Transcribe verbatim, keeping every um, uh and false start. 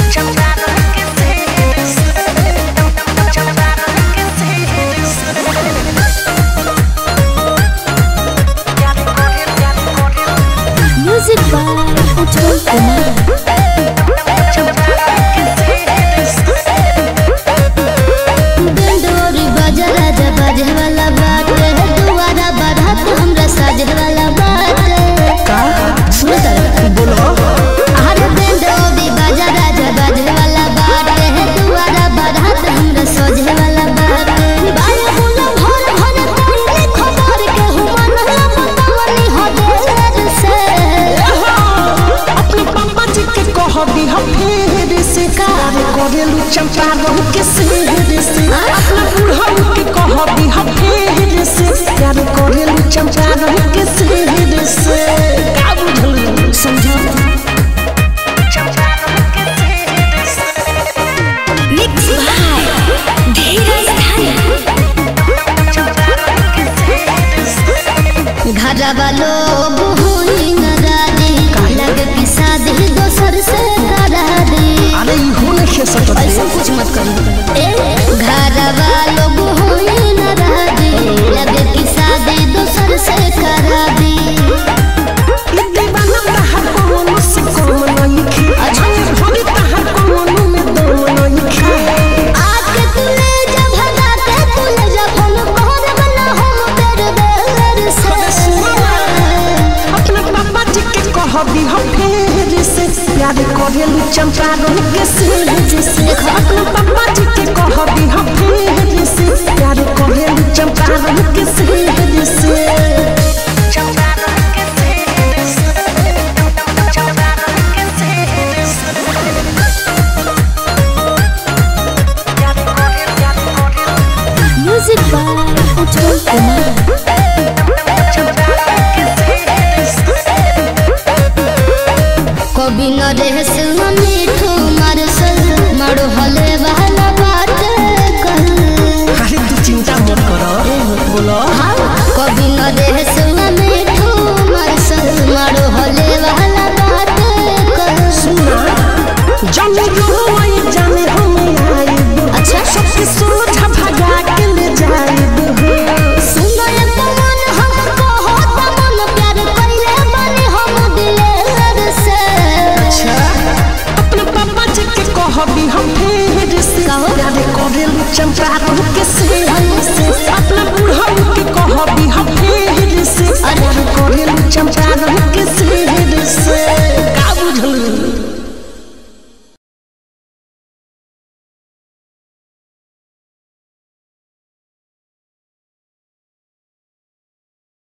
Music by Utpal Kumar. चंपा रहू के सिर से अपना बुढ़ऊ के कहबी हम फेर से प्यार करेलू चंपा रहू के सिर से का बुझलू समझो चंपा रहू के सिर से मिक्स भाई धीरज धानी चंपा रहू के सिर से घर वालो बहुई न राजी लग की शादी दोसर से करा दी अरे इहो नहीं सकत ऐसा कुछ मत करो ए घर वालो बहुई न राजी लग की शादी दोसर से करा दी इतनी बना हर कोनो से कम नहीं खे अच्छा होली तहर कोनो में दम नहीं खे आके तूने जब भगा के तूने जब हम कोहर बना हम तेरे बेर से अपने पापा जी के कहबी हम फेर से प्यार करेलू चंपा रहू के सिर से अपने पापा जी के कहबी हम फेर से प्यार करेलू चंपा रहू के सिर से चंपा रहू के सिर से चंपा रहू के सिर से प्यार करेलू प्यार करेलू म्यूजिक बाय उत्पल कुमार कभी न रहस मीठू मरसल मरो हले वाला बात कर अरे तू चिंता मत करो बोलो कभी न रहस मीठू मरसल मरो हले वाला बात कर सुना जाने रोई जाने हम आइब अच्छा सबके सोझा भगा के ले जाइब सुनो ये मन हमको होता मन प्यार कइले बनी हम दिलेर से अच्छा अपने पापा जी के कहबी